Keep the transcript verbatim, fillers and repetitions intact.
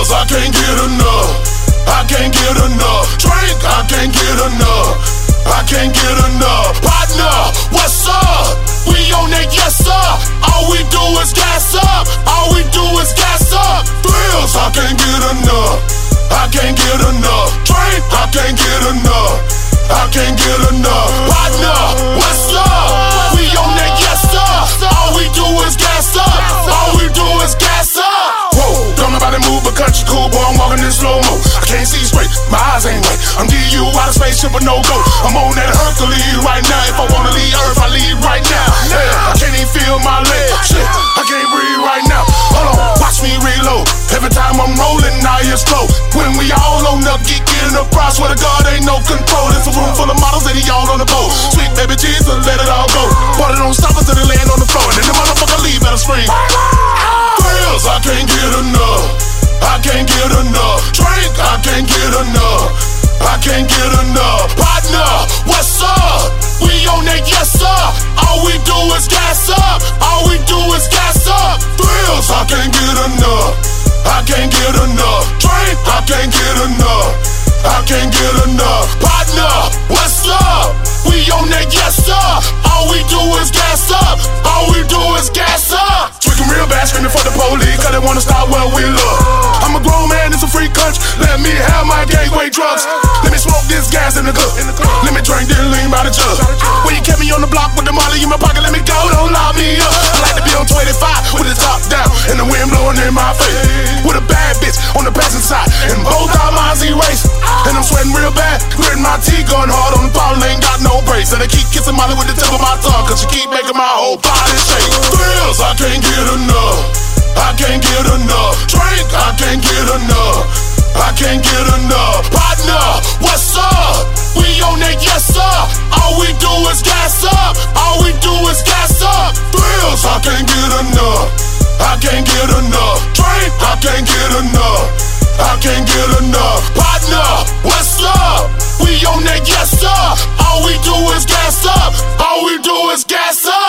Thrills, I can't get enough. I can't get enough. Drink, I can't get enough. I can't get enough. Partner, what's up? We on that, yes sir. All we do is gas up. All we do is gas up. Thrills, I can't get enough. I can't get enough. Drink, I can't get enough. I can't get enough. Partner, what's up? We on that, yes sir. All we do is gas up. All we do is gas up. Whoa, don't nobody move but country cool, boy, I'm walking in slow-mo. I can't see straight, my eyes ain't right. I'm giving you out of spaceship but no go. I'm on that Hercules right now. If I wanna leave Earth, I leave right now. Yeah, I can't even feel my legs. Shit, I can't breathe right now. Hold on, watch me reload. Every time I'm rolling, I hear slow. When we all on the geek in the price, swear to God, ain't no control. It's a room full of models and he all on the boat. Sweet baby Jesus, let it all go. Party don't stop until they land on the floor. And then the motherfucker leave at a scream. Thrills, I can't get enough. I can't get enough. Drink, I can't get enough. I can't get enough. Partner, what's up? We on that, yes sir. All we do is gas up. All we do is gas up. Thrills, I can't get enough. I can't get enough. Drink, I can't get enough. I can't get enough. Partner, what's up? We on that, yes sir. All we do is gas up. All we do is gas up. Drinking real bad, screaming for the police, cause they wanna stop what we love. I'm a grown man, it's a free country. Let me have my gateway drugs. Let me smoke this gas in the cup. Let me drink this lean by the jug. When you kept me on the block with the molly in my pocket, let me go, don't lock me up. I like to be on twenty-five with the top down and the wind blowing in my face. With a bad bitch on the passenger side and both our minds erased. And I'm sweating real bad, gritting my teeth, going hard on the bottle, ain't got no brakes. And I keep kissing Molly with the tip of my tongue, cause she keep making my whole body shake. Thrills, I can't get enough. I can't get enough. Drink, I can't get enough. I can't get enough. Partner, what's up? We on that, yes sir. All we do is gas up. All we do is gas up. Thrills, I can't get enough. I can't get enough. Drink, I can't get enough. I can't get enough. Partner, what's up? We on that, yes sir. All we do is gas up. All we do is gas up.